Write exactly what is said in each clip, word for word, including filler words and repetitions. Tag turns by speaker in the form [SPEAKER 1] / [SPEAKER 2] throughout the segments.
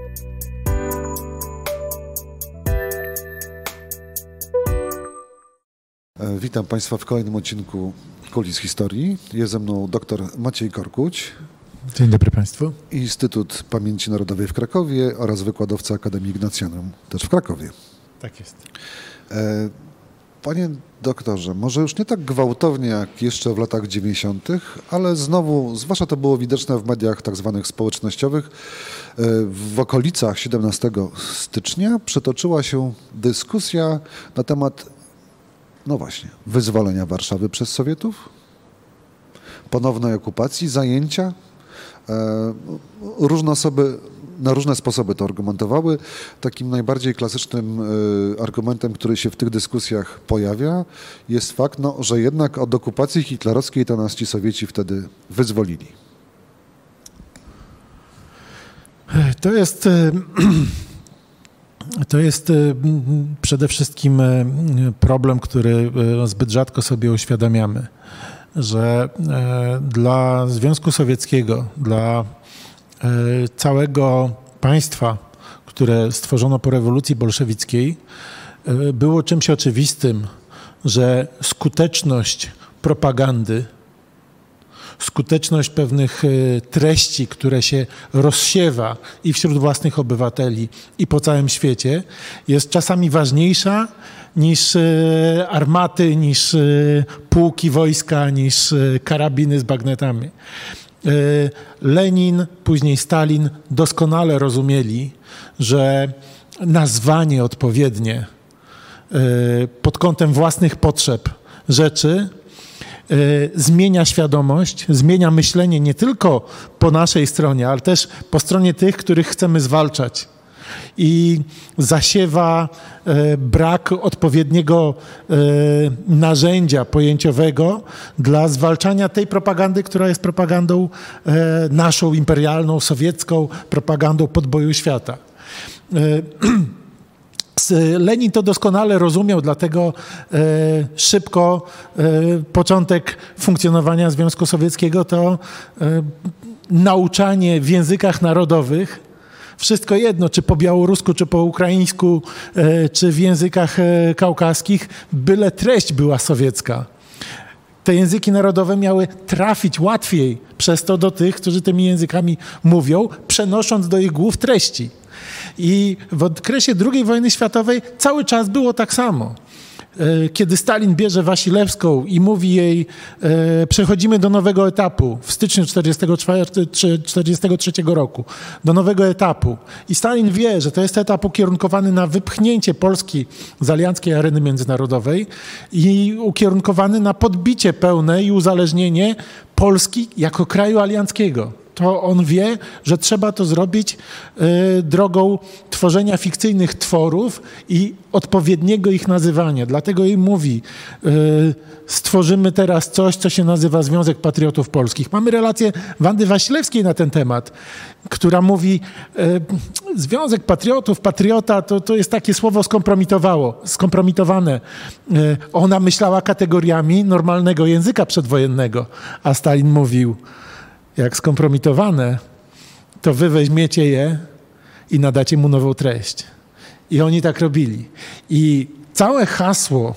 [SPEAKER 1] Witam Państwa w kolejnym odcinku Kulis Historii. Jest ze mną dr Maciej Korkuć.
[SPEAKER 2] Dzień dobry Państwu.
[SPEAKER 1] Instytut Pamięci Narodowej w Krakowie oraz wykładowca Akademii Ignatianum, też w Krakowie.
[SPEAKER 2] Tak jest.
[SPEAKER 1] Panie doktorze, może już nie tak gwałtownie jak jeszcze w latach dziewięćdziesiątych, ale znowu, zwłaszcza to było widoczne w mediach tak zwanych społecznościowych, w okolicach siedemnastego stycznia przetoczyła się dyskusja na temat, no właśnie, wyzwolenia Warszawy przez Sowietów, ponownej okupacji, zajęcia. Różne osoby na różne sposoby to argumentowały. Takim najbardziej klasycznym argumentem, który się w tych dyskusjach pojawia, jest fakt, no, że jednak od okupacji hitlerowskiej to nas ci Sowieci wtedy wyzwolili.
[SPEAKER 2] To jest... To jest przede wszystkim problem, który zbyt rzadko sobie uświadamiamy, że dla Związku Sowieckiego, dla całego państwa, które stworzono po rewolucji bolszewickiej, było czymś oczywistym, że skuteczność propagandy, skuteczność pewnych treści, które się rozsiewa i wśród własnych obywateli, i po całym świecie, jest czasami ważniejsza niż armaty, niż pułki wojska, niż karabiny z bagnetami. Lenin, później Stalin doskonale rozumieli, że nazwanie odpowiednie pod kątem własnych potrzeb rzeczy zmienia świadomość, zmienia myślenie nie tylko po naszej stronie, ale też po stronie tych, których chcemy zwalczać. I zasiewa brak odpowiedniego narzędzia pojęciowego dla zwalczania tej propagandy, która jest propagandą naszą, imperialną, sowiecką, propagandą podboju świata. Lenin to doskonale rozumiał, dlatego e, szybko e, początek funkcjonowania Związku Sowieckiego to e, nauczanie w językach narodowych, wszystko jedno, czy po białorusku, czy po ukraińsku, e, czy w językach e, kaukaskich, byle treść była sowiecka. Te języki narodowe miały trafić łatwiej przez to do tych, którzy tymi językami mówią, przenosząc do ich głów treści. I w okresie drugiej wojny światowej cały czas było tak samo. Kiedy Stalin bierze Wasilewską i mówi jej, e, przechodzimy do nowego etapu w styczniu czterdziestego trzeciego roku, do nowego etapu. I Stalin wie, że to jest etap ukierunkowany na wypchnięcie Polski z alianckiej areny międzynarodowej i ukierunkowany na podbicie pełne i uzależnienie Polski jako kraju alianckiego. To on wie, że trzeba to zrobić y, drogą tworzenia fikcyjnych tworów i odpowiedniego ich nazywania. Dlatego im mówi, y, stworzymy teraz coś, co się nazywa Związek Patriotów Polskich. Mamy relację Wandy Wasilewskiej na ten temat, która mówi, y, Związek Patriotów, patriota, to, to jest takie słowo skompromitowało, skompromitowane. Y, ona myślała kategoriami normalnego języka przedwojennego, a Stalin mówił, jak skompromitowane, to wy weźmiecie je i nadacie mu nową treść. I oni tak robili. I całe hasło,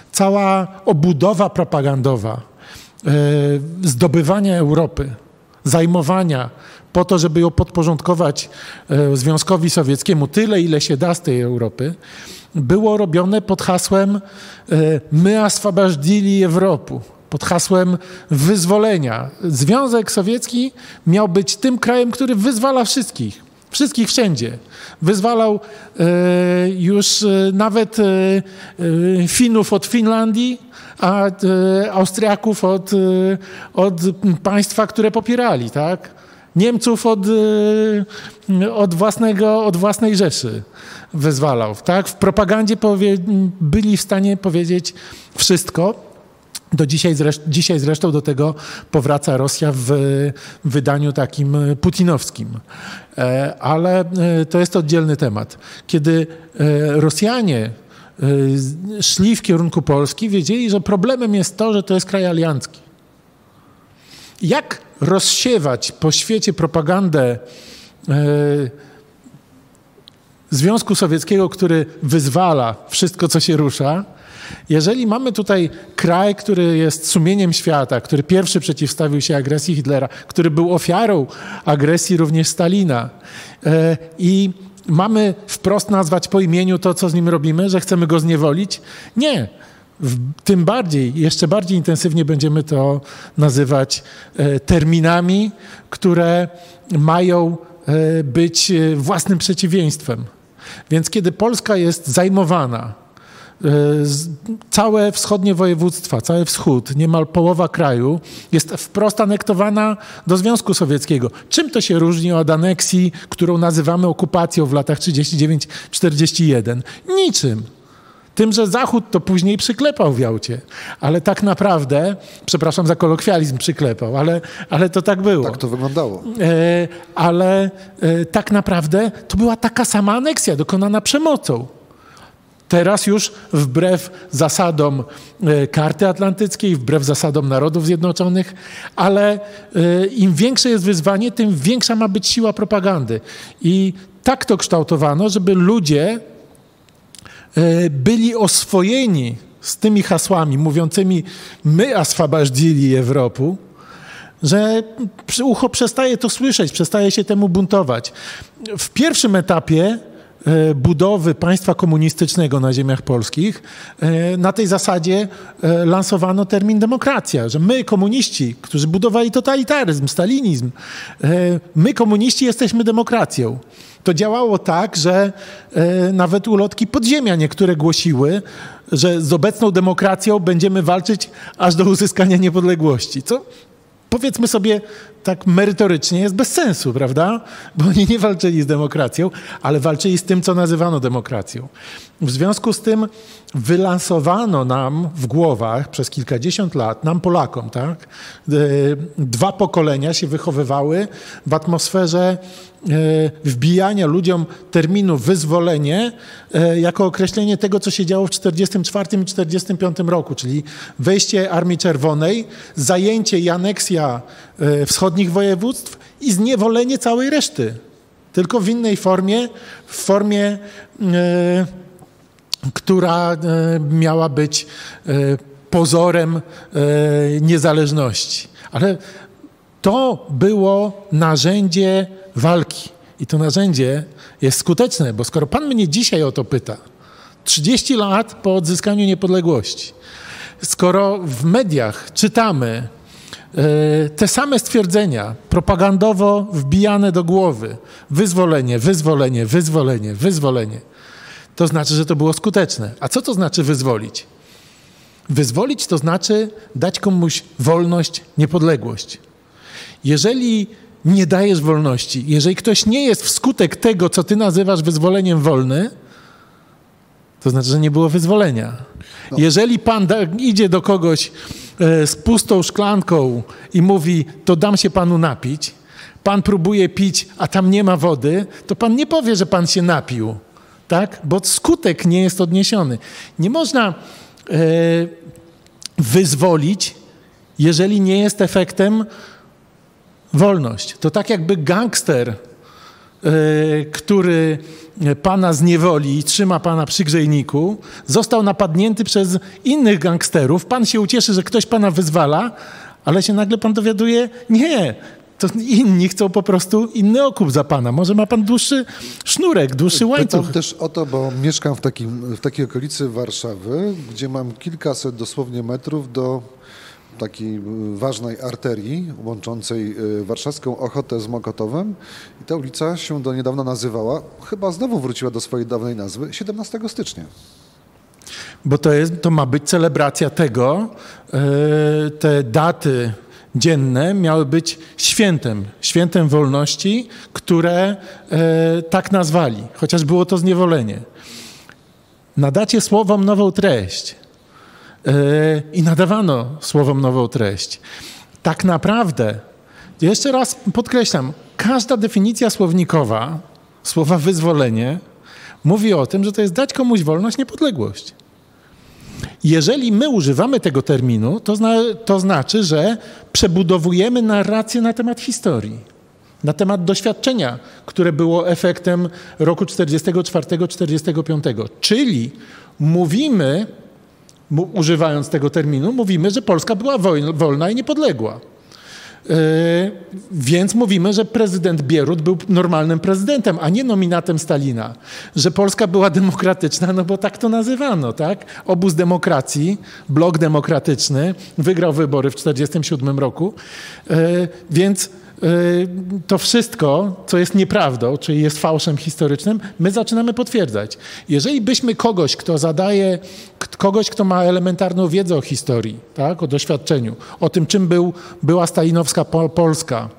[SPEAKER 2] cała obudowa propagandowa e, zdobywania Europy, zajmowania po to, żeby ją podporządkować e, Związkowi Sowieckiemu tyle, ile się da z tej Europy, było robione pod hasłem e, my oswobodzili Europę. Pod hasłem wyzwolenia. Związek Sowiecki miał być tym krajem, który wyzwala wszystkich. Wszystkich wszędzie. Wyzwalał e, już e, nawet e, e, Finów od Finlandii, a e, Austriaków od, e, od państwa, które popierali, tak? Niemców od, e, od, własnego, od własnej Rzeszy wyzwalał. Tak? W propagandzie powie, byli w stanie powiedzieć wszystko. Do dzisiaj, zresztą, dzisiaj zresztą do tego powraca Rosja w wydaniu takim putinowskim. Ale to jest oddzielny temat. Kiedy Rosjanie szli w kierunku Polski, wiedzieli, że problemem jest to, że to jest kraj aliancki. Jak rozsiewać po świecie propagandę Związku Sowieckiego, który wyzwala wszystko, co się rusza, jeżeli mamy tutaj kraj, który jest sumieniem świata, który pierwszy przeciwstawił się agresji Hitlera, który był ofiarą agresji również Stalina e, i mamy wprost nazwać po imieniu to, co z nim robimy, że chcemy go zniewolić? Nie. W, tym bardziej, jeszcze bardziej intensywnie będziemy to nazywać e, terminami, które mają e, być e, własnym przeciwieństwem. Więc kiedy Polska jest zajmowana, całe wschodnie województwa, cały wschód, niemal połowa kraju jest wprost anektowana do Związku Sowieckiego. Czym to się różni od aneksji, którą nazywamy okupacją w latach trzydziestym dziewiątym czterdziestym jeden? Niczym. Tym, że Zachód to później przyklepał w Jałcie. Ale tak naprawdę, przepraszam za kolokwializm, przyklepał, ale, ale to tak było.
[SPEAKER 1] Tak to wyglądało.
[SPEAKER 2] E, ale e, tak naprawdę to była taka sama aneksja dokonana przemocą. Teraz już wbrew zasadom Karty Atlantyckiej, wbrew zasadom Narodów Zjednoczonych, ale im większe jest wyzwanie, tym większa ma być siła propagandy. I tak to kształtowano, żeby ludzie byli oswojeni z tymi hasłami mówiącymi my oswobodzili Europę, że ucho przestaje to słyszeć, przestaje się temu buntować. W pierwszym etapie budowy państwa komunistycznego na ziemiach polskich, na tej zasadzie lansowano termin demokracja, że my komuniści, którzy budowali totalitaryzm, stalinizm, my komuniści jesteśmy demokracją. To działało tak, że nawet ulotki podziemia niektóre głosiły, że z obecną demokracją będziemy walczyć aż do uzyskania niepodległości. Co powiedzmy sobie tak merytorycznie jest bez sensu, prawda? Bo oni nie walczyli z demokracją, ale walczyli z tym, co nazywano demokracją. W związku z tym wylansowano nam w głowach przez kilkadziesiąt lat, nam Polakom, tak? Dwa pokolenia się wychowywały w atmosferze wbijania ludziom terminu wyzwolenie jako określenie tego, co się działo w czterdziestym czwartym i czterdziestym piątym roku, czyli wejście Armii Czerwonej, zajęcie i aneksja wschodnich województw i zniewolenie całej reszty. Tylko w innej formie, w formie, e, która e, miała być e, pozorem e, niezależności. Ale to było narzędzie walki. I to narzędzie jest skuteczne, bo skoro pan mnie dzisiaj o to pyta, trzydzieści lat po odzyskaniu niepodległości, skoro w mediach czytamy te same stwierdzenia propagandowo wbijane do głowy, wyzwolenie, wyzwolenie, wyzwolenie, wyzwolenie, to znaczy, że to było skuteczne. A co to znaczy wyzwolić? Wyzwolić to znaczy dać komuś wolność, niepodległość. Jeżeli nie dajesz wolności, jeżeli ktoś nie jest wskutek tego, co ty nazywasz wyzwoleniem wolny, to znaczy, że nie było wyzwolenia. No. Jeżeli pan da, idzie do kogoś e, z pustą szklanką i mówi, to dam się panu napić, pan próbuje pić, a tam nie ma wody, to pan nie powie, że pan się napił, tak? Bo skutek nie jest odniesiony. Nie można e, wyzwolić, jeżeli nie jest efektem wolność. To tak jakby gangster, yy, który pana zniewoli i trzyma pana przy grzejniku, został napadnięty przez innych gangsterów. Pan się ucieszy, że ktoś pana wyzwala, ale się nagle pan dowiaduje, nie, to inni chcą po prostu inny okup za pana. Może ma pan dłuższy sznurek, dłuższy łańcuch.
[SPEAKER 1] Pytam też o to, bo mieszkam w, takim, w takiej okolicy Warszawy, gdzie mam kilkaset dosłownie metrów do takiej ważnej arterii łączącej warszawską Ochotę z Mokotowem i ta ulica się do niedawna nazywała, chyba znowu wróciła do swojej dawnej nazwy, siedemnastego stycznia.
[SPEAKER 2] Bo to, jest, to ma być celebracja tego, yy, te daty dzienne miały być świętem, świętem wolności, które yy, tak nazwali, chociaż było to zniewolenie. Nadacie słowom nową treść. I nadawano słowom nową treść. Tak naprawdę, jeszcze raz podkreślam, każda definicja słownikowa słowa wyzwolenie mówi o tym, że to jest dać komuś wolność, niepodległość. Jeżeli my używamy tego terminu, to, zna, to znaczy, że przebudowujemy narrację na temat historii. na temat doświadczenia, które było efektem roku czterdziestego czwartego czterdziestego piątego. Czyli mówimy, używając tego terminu, mówimy, że Polska była wolna i niepodległa. Yy, więc mówimy, że prezydent Bierut był normalnym prezydentem, a nie nominatem Stalina. Że Polska była demokratyczna, no bo tak to nazywano, tak? Obóz demokracji, blok demokratyczny, wygrał wybory w tysiąc dziewięćset czterdziestym siódmym roku, yy, więc to wszystko, co jest nieprawdą, czyli jest fałszem historycznym, my zaczynamy potwierdzać. Jeżeli byśmy kogoś, kto zadaje, kogoś, kto ma elementarną wiedzę o historii, tak, o doświadczeniu, o tym, czym był, była stalinowska Polska,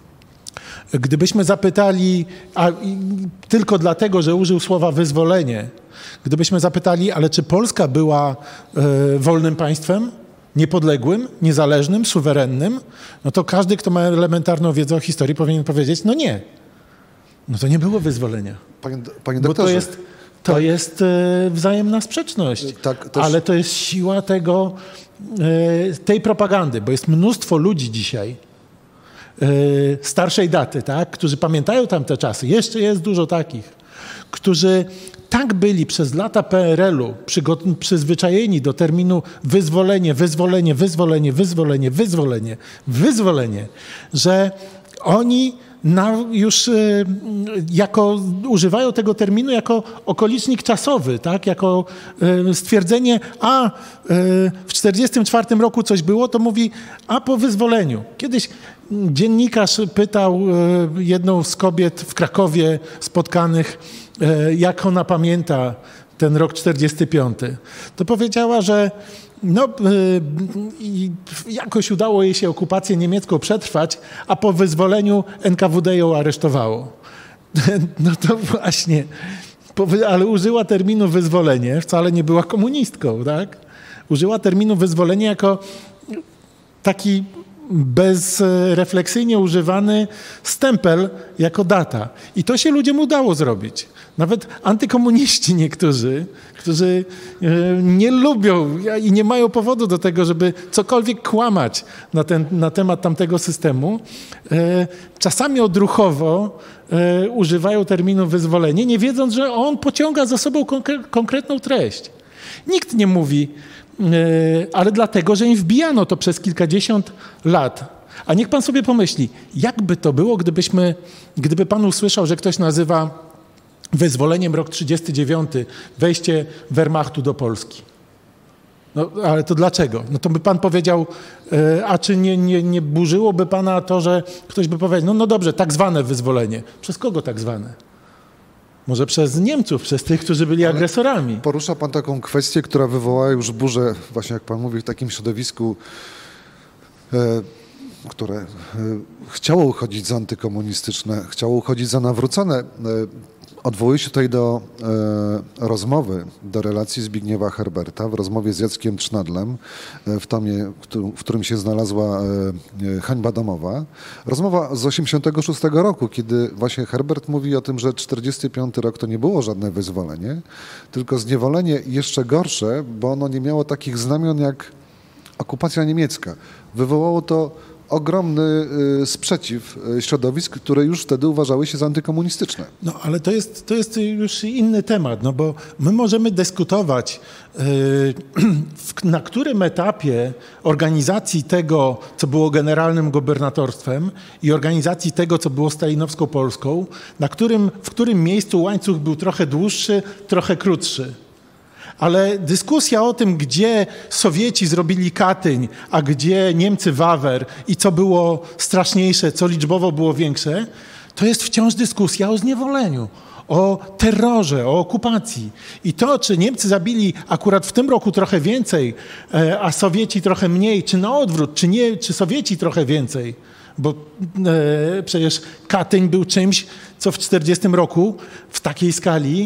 [SPEAKER 2] gdybyśmy zapytali, a tylko dlatego, że użył słowa wyzwolenie, gdybyśmy zapytali, ale czy Polska była y, wolnym państwem? Niepodległym, niezależnym, suwerennym, no to każdy, kto ma elementarną wiedzę o historii, powinien powiedzieć, no nie. No to nie było wyzwolenia.
[SPEAKER 1] Panie, panie
[SPEAKER 2] Bo
[SPEAKER 1] doktorze,
[SPEAKER 2] to jest, to tak. jest e, wzajemna sprzeczność. Tak, też... Ale to jest siła tego, e, tej propagandy, bo jest mnóstwo ludzi dzisiaj e, starszej daty, tak, którzy pamiętają tamte czasy. Jeszcze jest dużo takich, którzy tak byli przez lata P R L-u przyzwyczajeni do terminu wyzwolenie, wyzwolenie, wyzwolenie, wyzwolenie, wyzwolenie, wyzwolenie, że oni na, już y, jako, używają tego terminu jako okolicznik czasowy, tak? Jako y, stwierdzenie, a y, w czterdziestym czwartym roku coś było, to mówi, a po wyzwoleniu. Kiedyś dziennikarz pytał y, jedną z kobiet w Krakowie spotkanych, y, jak ona pamięta ten rok czterdziesty piąty. To powiedziała, że no, y, jakoś udało jej się okupację niemiecką przetrwać, a po wyzwoleniu N K W D ją aresztowało. No to właśnie, ale użyła terminu wyzwolenie, wcale nie była komunistką, tak? Użyła terminu wyzwolenie jako taki bezrefleksyjnie używany stempel jako data. I to się ludziom udało zrobić. Nawet antykomuniści niektórzy, którzy nie lubią i nie mają powodu do tego, żeby cokolwiek kłamać na, ten, na temat tamtego systemu, czasami odruchowo używają terminu wyzwolenie, nie wiedząc, że on pociąga za sobą konkre- konkretną treść. Nikt nie mówi, ale dlatego, że im wbijano to przez kilkadziesiąt lat. A niech pan sobie pomyśli, jakby to było, gdybyśmy, gdyby pan usłyszał, że ktoś nazywa wyzwoleniem rok trzydziesty dziewiąty, wejście Wehrmachtu do Polski. No, ale to dlaczego? No to by pan powiedział, a czy nie, nie, nie burzyłoby pana to, że ktoś by powiedział, no, no dobrze, tak zwane wyzwolenie. Przez kogo tak zwane? Może przez Niemców, przez tych, którzy byli ale agresorami.
[SPEAKER 1] Porusza pan taką kwestię, która wywołała już burzę, właśnie jak pan mówi, w takim środowisku, e, które e, chciało uchodzić za antykomunistyczne, chciało uchodzić za nawrócone. E, Odwołuję się tutaj do e, rozmowy, do relacji Zbigniewa Herberta w rozmowie z Jackiem Trznadlem e, w tomie, w, w którym się znalazła e, Hańba domowa. Rozmowa z osiemdziesiątego szóstego roku, kiedy właśnie Herbert mówi o tym, że czterdziesty piąty rok to nie było żadne wyzwolenie, tylko zniewolenie jeszcze gorsze, bo ono nie miało takich znamion jak okupacja niemiecka. Wywołało to ogromny y, sprzeciw y, środowisk, które już wtedy uważały się za antykomunistyczne.
[SPEAKER 2] No ale to jest, to jest już inny temat, no bo my możemy dyskutować, y, w, na którym etapie organizacji tego, co było generalnym gubernatorstwem i organizacji tego, co było stalinowską Polską, na którym, w którym miejscu łańcuch był trochę dłuższy, trochę krótszy. Ale dyskusja o tym, gdzie Sowieci zrobili Katyń, a gdzie Niemcy Wawer i co było straszniejsze, co liczbowo było większe, to jest wciąż dyskusja o zniewoleniu, o terrorze, o okupacji. I to, czy Niemcy zabili akurat w tym roku trochę więcej, a Sowieci trochę mniej, czy na odwrót, czy, nie, czy Sowieci trochę więcej, bo e, przecież Katyń był czymś, co w czterdziestym roku w takiej skali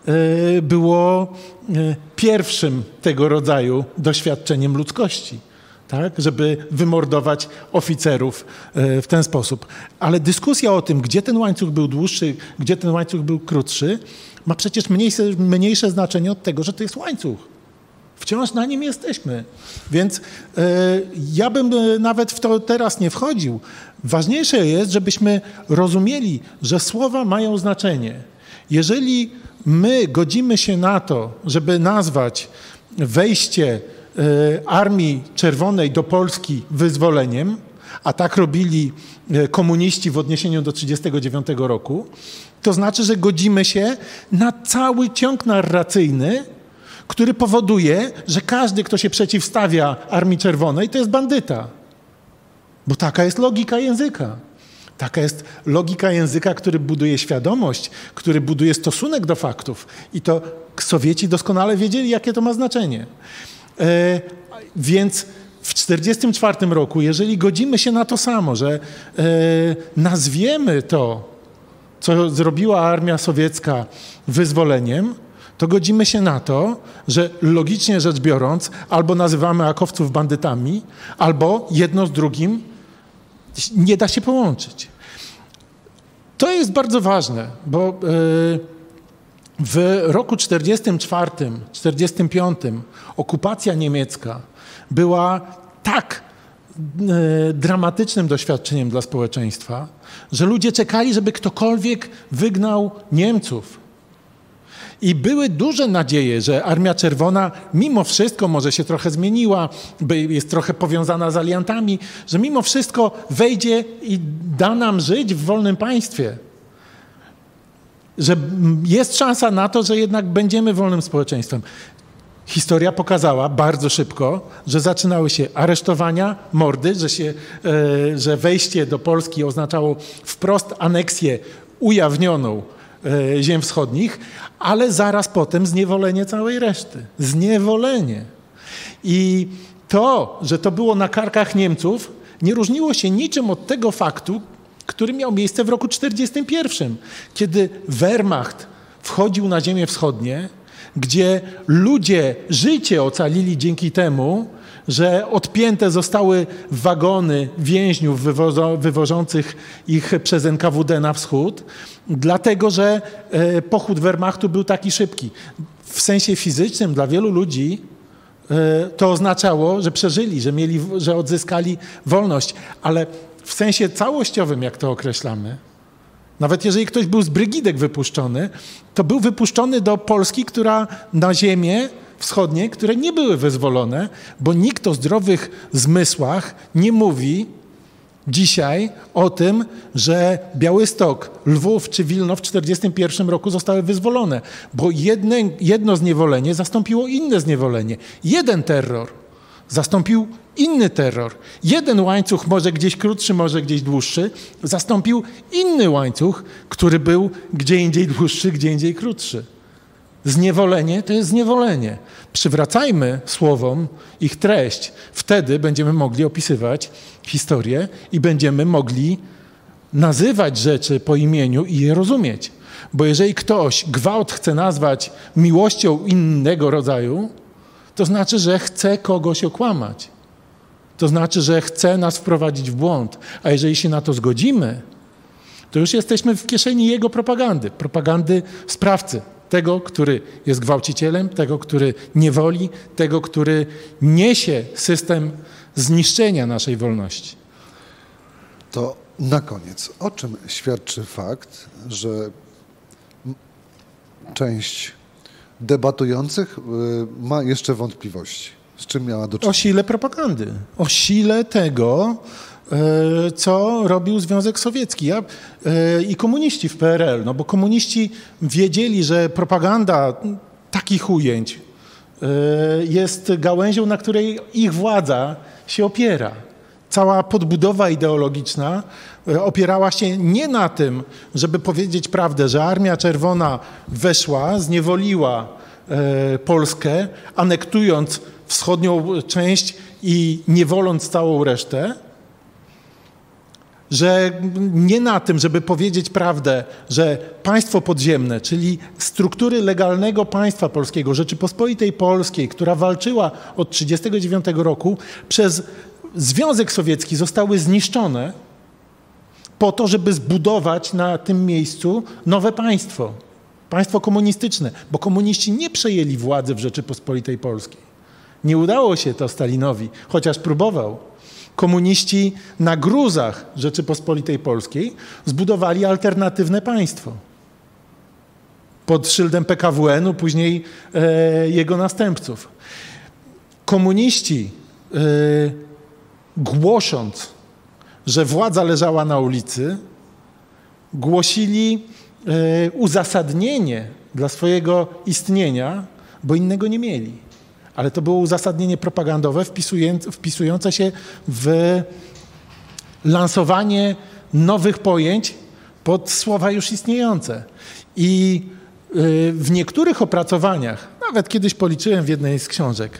[SPEAKER 2] było pierwszym tego rodzaju doświadczeniem ludzkości, tak? Żeby wymordować oficerów w ten sposób. Ale dyskusja o tym, gdzie ten łańcuch był dłuższy, gdzie ten łańcuch był krótszy, ma przecież mniejsze, mniejsze znaczenie od tego, że to jest łańcuch. Wciąż na nim jesteśmy. Więc y, ja bym nawet w to teraz nie wchodził. Ważniejsze jest, żebyśmy rozumieli, że słowa mają znaczenie. Jeżeli my godzimy się na to, żeby nazwać wejście y, Armii Czerwonej do Polski wyzwoleniem, a tak robili y, komuniści w odniesieniu do tysiąc dziewięćset trzydziestego dziewiątego roku, to znaczy, że godzimy się na cały ciąg narracyjny, który powoduje, że każdy, kto się przeciwstawia Armii Czerwonej, to jest bandyta. Bo taka jest logika języka. Taka jest logika języka, który buduje świadomość, który buduje stosunek do faktów. I to Sowieci doskonale wiedzieli, jakie to ma znaczenie. E, więc w tysiąc dziewięćset czterdziestym czwartym roku, jeżeli godzimy się na to samo, że e, nazwiemy to, co zrobiła armia sowiecka wyzwoleniem, to godzimy się na to, że logicznie rzecz biorąc, albo nazywamy akowców bandytami, albo jedno z drugim nie da się połączyć. To jest bardzo ważne, bo w roku czterdziestym czwartym, czterdziestym piątym okupacja niemiecka była tak dramatycznym doświadczeniem dla społeczeństwa, że ludzie czekali, żeby ktokolwiek wygnał Niemców. I były duże nadzieje, że Armia Czerwona mimo wszystko może się trochę zmieniła, jest trochę powiązana z aliantami, że mimo wszystko wejdzie i da nam żyć w wolnym państwie. Że jest szansa na to, że jednak będziemy wolnym społeczeństwem. Historia pokazała bardzo szybko, że zaczynały się aresztowania, mordy, że, się, e, że wejście do Polski oznaczało wprost aneksję ujawnioną e, ziem wschodnich, ale zaraz potem zniewolenie całej reszty. Zniewolenie. I to, że to było na karkach Niemców, nie różniło się niczym od tego faktu, który miał miejsce w roku czterdziestym pierwszym, kiedy Wehrmacht wchodził na ziemię wschodnie, gdzie ludzie życie ocalili dzięki temu, że odpięte zostały wagony więźniów wywozo, wywożących ich przez N K W D na wschód, dlatego że e, pochód Wehrmachtu był taki szybki. W sensie fizycznym dla wielu ludzi e, to oznaczało, że przeżyli, że, mieli, że odzyskali wolność, ale w sensie całościowym, jak to określamy, nawet jeżeli ktoś był z brygidek wypuszczony, to był wypuszczony do Polski, która na ziemię wschodnie, które nie były wyzwolone, bo nikt o zdrowych zmysłach nie mówi dzisiaj o tym, że Białystok, Lwów czy Wilno w tysiąc dziewięćset czterdziestym pierwszym roku zostały wyzwolone, bo jedne, jedno zniewolenie zastąpiło inne zniewolenie. Jeden terror zastąpił inny terror. Jeden łańcuch, może gdzieś krótszy, może gdzieś dłuższy, zastąpił inny łańcuch, który był gdzie indziej dłuższy, gdzie indziej krótszy. Zniewolenie to jest zniewolenie. Przywracajmy słowom ich treść. Wtedy będziemy mogli opisywać historię i będziemy mogli nazywać rzeczy po imieniu i je rozumieć. Bo jeżeli ktoś gwałt chce nazwać miłością innego rodzaju, to znaczy, że chce kogoś okłamać. To znaczy, że chce nas wprowadzić w błąd. A jeżeli się na to zgodzimy, to już jesteśmy w kieszeni jego propagandy. Propagandy sprawcy. Tego, który jest gwałcicielem, tego, który niewoli, tego, który niesie system zniszczenia naszej wolności.
[SPEAKER 1] To na koniec, o czym świadczy fakt, że część debatujących ma jeszcze wątpliwości? Z czym miała do czynienia?
[SPEAKER 2] O sile propagandy, o sile tego, co robił Związek Sowiecki ja, i komuniści w P R L, no bo komuniści wiedzieli, że propaganda takich ujęć jest gałęzią, na której ich władza się opiera. Cała podbudowa ideologiczna opierała się nie na tym, żeby powiedzieć prawdę, że Armia Czerwona weszła, zniewoliła Polskę, anektując wschodnią część i niewoląc całą resztę, że nie na tym, żeby powiedzieć prawdę, że państwo podziemne, czyli struktury legalnego państwa polskiego, Rzeczypospolitej Polskiej, która walczyła od tysiąc dziewięćset trzydziestego dziewiątego roku, przez Związek Sowiecki zostały zniszczone po to, żeby zbudować na tym miejscu nowe państwo, państwo komunistyczne, bo komuniści nie przejęli władzy w Rzeczypospolitej Polskiej. Nie udało się to Stalinowi, chociaż próbował. Komuniści na gruzach Rzeczypospolitej Polskiej zbudowali alternatywne państwo. Pod szyldem P K W N u, później e, jego następców. Komuniści, e, głosząc, że władza leżała na ulicy, głosili e, uzasadnienie dla swojego istnienia, bo innego nie mieli. Ale to było uzasadnienie propagandowe wpisujące się w lansowanie nowych pojęć pod słowa już istniejące. I w niektórych opracowaniach, nawet kiedyś policzyłem w jednej z książek,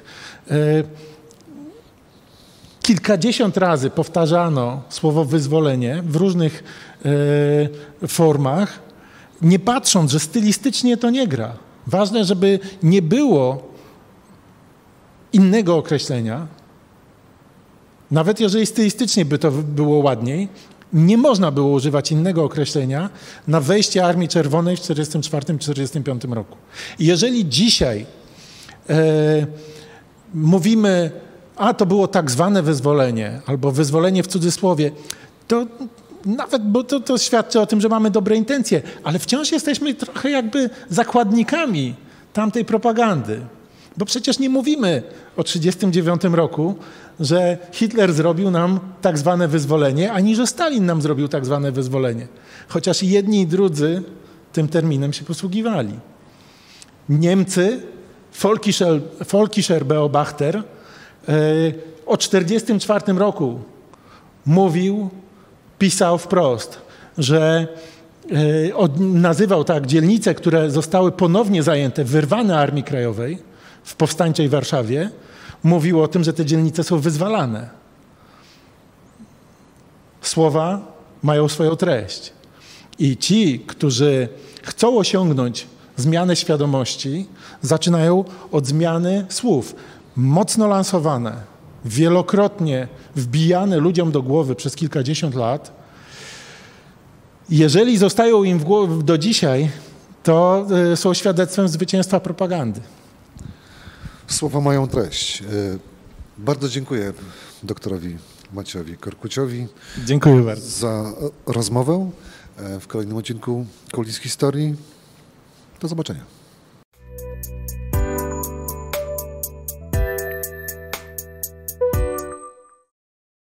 [SPEAKER 2] kilkadziesiąt razy powtarzano słowo wyzwolenie w różnych formach, nie patrząc, że stylistycznie to nie gra. Ważne, żeby nie było innego określenia, nawet jeżeli stylistycznie by to było ładniej, nie można było używać innego określenia na wejście Armii Czerwonej w tysiąc dziewięćset czterdziestym czwartym do czterdziestym piątym roku. I jeżeli dzisiaj e, mówimy, a to było tak zwane wyzwolenie, albo wyzwolenie w cudzysłowie, to nawet, bo to, to świadczy o tym, że mamy dobre intencje, ale wciąż jesteśmy trochę jakby zakładnikami tamtej propagandy. Bo przecież nie mówimy o tysiąc dziewięćset trzydziestym dziewiątym roku, że Hitler zrobił nam tak zwane wyzwolenie, ani że Stalin nam zrobił tak zwane wyzwolenie. Chociaż i jedni i drudzy tym terminem się posługiwali. Niemcy, Volkischer, Volkischer Beobachter e, o tysiąc dziewięćset czterdziestym czwartym roku mówił, pisał wprost, że e, od, nazywał tak dzielnice, które zostały ponownie zajęte, wyrwane Armii Krajowej w powstańczej Warszawie, mówił o tym, że te dzielnice są wyzwalane. Słowa mają swoją treść. I ci, którzy chcą osiągnąć zmianę świadomości, zaczynają od zmiany słów. Mocno lansowane, wielokrotnie wbijane ludziom do głowy przez kilkadziesiąt lat. Jeżeli zostają im w głowie do dzisiaj, to są świadectwem zwycięstwa propagandy.
[SPEAKER 1] Słowa mają treść. Bardzo dziękuję doktorowi Maciejowi Korkuciowi.
[SPEAKER 2] Dziękuję bardzo.
[SPEAKER 1] Za rozmowę w kolejnym odcinku Kulis Historii. Do zobaczenia.